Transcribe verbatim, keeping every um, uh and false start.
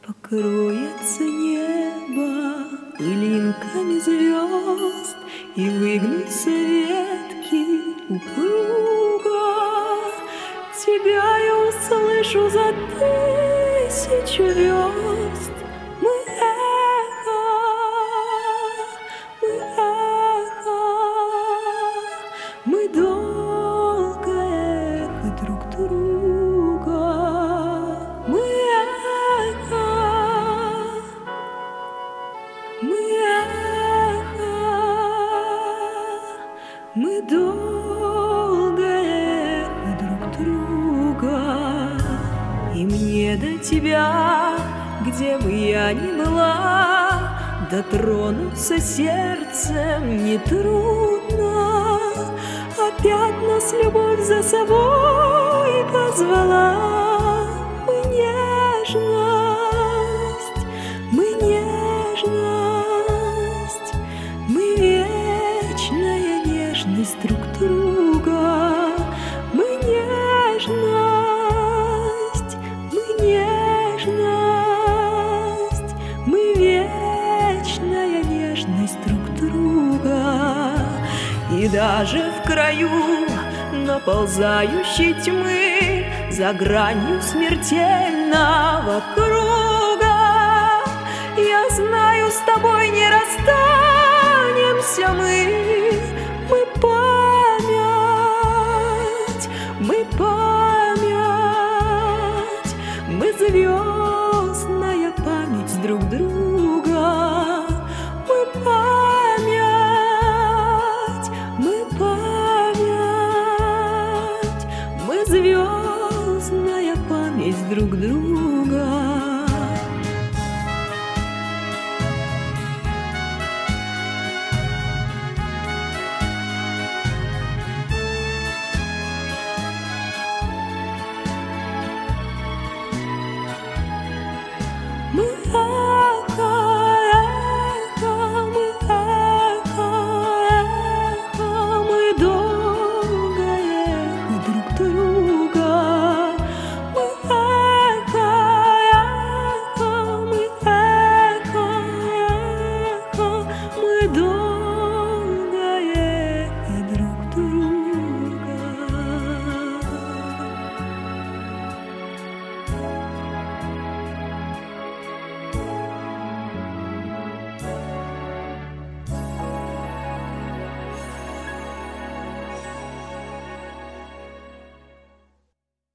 Покроется небо пылинками звезд, и выгнутся ветки упруга. Тебя я услышу за тысячу верст. Мы эхо, мы эхо, мы долгое эхо друг друга. Мы эхо, мы эхо, мы долгое эхо друг друга. И мне до тебя, где бы я ни была, дотронуться сердцем нетрудно. Опять нас любовь за собой позвала. Мы нежность, мы нежность, мы вечная нежность друг друга. Мы нежность, мы нежность, мы вечная нежность друг друга. И даже в краю наползающей тьмы, за гранью смертельного круга, я знаю, с тобой не расстанемся мы. Мы память, мы память, мы звездная память друг друга. Мы память, мы память, мы звездная память друг друга.